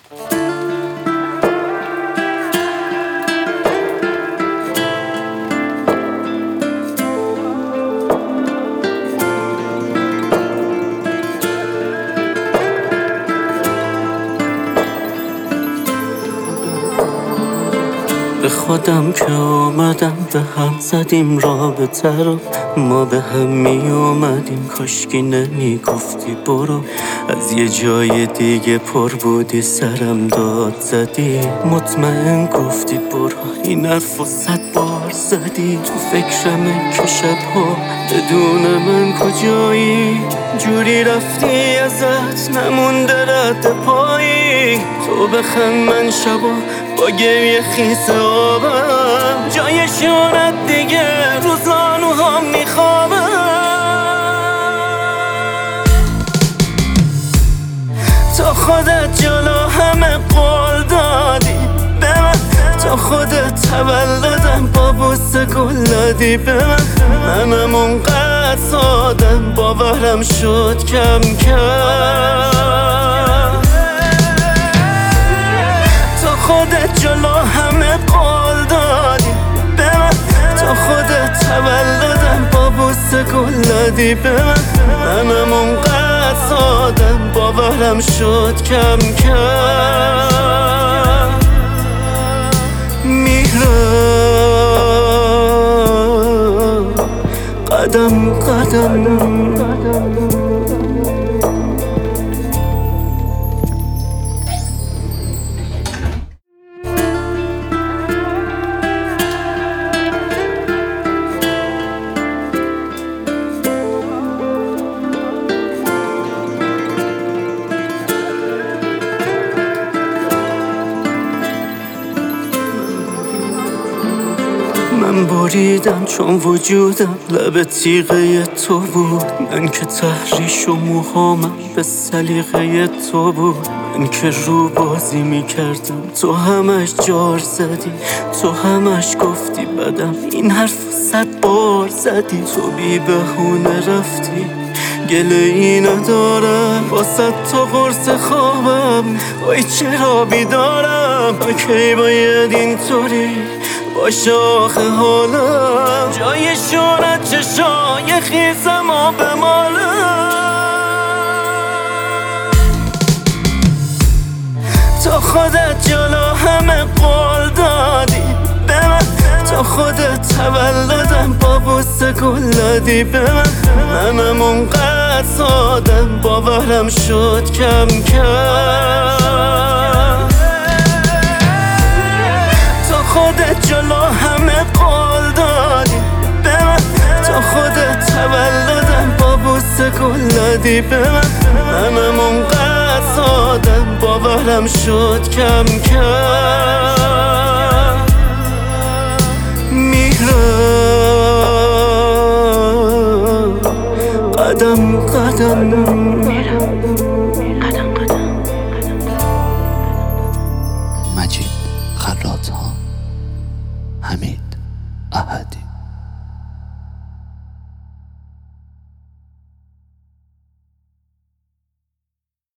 به خودم که آمدم به هم زدیم رابطه رو، ما به هم می اومدیم کاشکی نمی گفتی برو. از یه جای دیگه پر بودی سرم داد زدی، مطمئن گفتی برو. این حرف و 100 بار زدی، تو فکرمه که شبها بدون من کجایی. جوری رفتی ازت نمونده رد پایی، تو بخند من شبا با گریه خیس آبم، جای شونت دیگه رو زانوهام میخوابم. تو خودت جلو همه قول دادی به من، تو خودت تولدم با بوسه گل دادی به من. منم اونقدر سادم باورم شد کم کم. خودت جلو همه قول دادی به من، تو خودت تولدم با بوسه گل دادی به من. منم اونقدر سادم باورم شد کم کم. میرم قدم قدم. من بریدم چون وجودم لب تیغه تو بود، من که تحریش و موهامم به سلیقه تو بود. من که رو بازی میکردم تو همش جار زدی، تو همش گفتی بدم، این حرف 100 بار زدی. تو بی بهونه رفتی گله ای ندارم، با 100 تا قرص خوابم وای چرا بیدارم. کی باید اینطوری باشه آخه حالم، جای شونت چشای خیسم و بمالم. تو خودت جلو همه قول دادی به من، تو خودت تولدم با بوسه گل دادی به من. منم اونقدر سادم باورم شد کم کم. تو خودت جلو همه قول دادی به من، تو خودت تولدم با بوسه گل دادی به من. منم اونقدر سادم باورم شد کم کم. میرم قدم قدم. میرم قدم قدم. مجید خراط‌ها، حمید احد.